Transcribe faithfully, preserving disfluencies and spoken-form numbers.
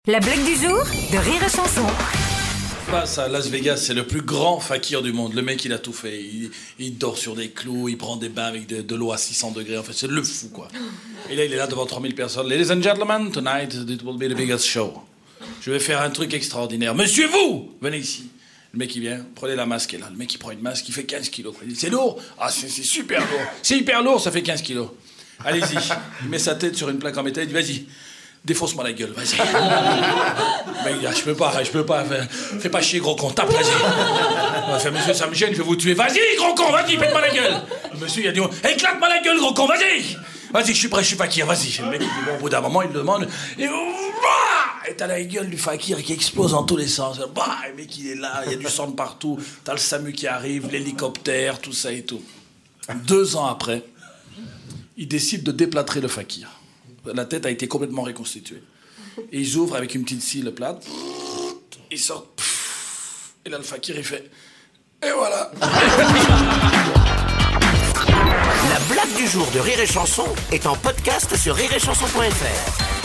La blague du jour de Rire et Chanson. Passe à Las Vegas, c'est le plus grand fakir du monde. Le mec, il a tout fait. Il, il dort sur des clous, il prend des bains avec de, de l'eau à six cents degrés. En fait, c'est le fou, quoi. Et là, il est là devant trois mille personnes. Ladies and gentlemen, tonight it will be the biggest show. Je vais faire un truc extraordinaire. Monsieur, vous, venez ici. Le mec, il vient, prenez la masque, et là. Le mec, il prend une masque, il fait quinze kilos. Il dit, c'est lourd. Ah, c'est, c'est super lourd. C'est hyper lourd, ça fait quinze kilos. Allez-y. Il met sa tête sur une plaque en métal, il dit, vas-y. Défonce-moi la gueule, vas-y. Mais il dit, je peux pas, je peux pas. Fais, fais pas chier, gros con, tape, vas-y. On va faire, monsieur, ça me gêne, je vais vous tuer. Vas-y, gros con, vas-y, pète-moi la gueule. Le monsieur, il a dit, éclate-moi la gueule, gros con, vas-y. Vas-y, je suis prêt, je suis fakir, vas-y. Le mec, il dit, bon, au bout d'un moment, il le demande. Et, et t'as la gueule du fakir qui explose en tous les sens. Bah, le mec, il est là, il y a du sang de partout. T'as le SAMU qui arrive, l'hélicoptère, tout ça et tout. Deux ans après, il décide de déplâtrer le fakir. La tête a été complètement reconstituée. Et ils ouvrent avec une petite scie le plat. Ils sortent. Et là, le fakir, il fait... Et voilà. La blague du jour de Rire et Chanson est en podcast sur rire et chanson point f r.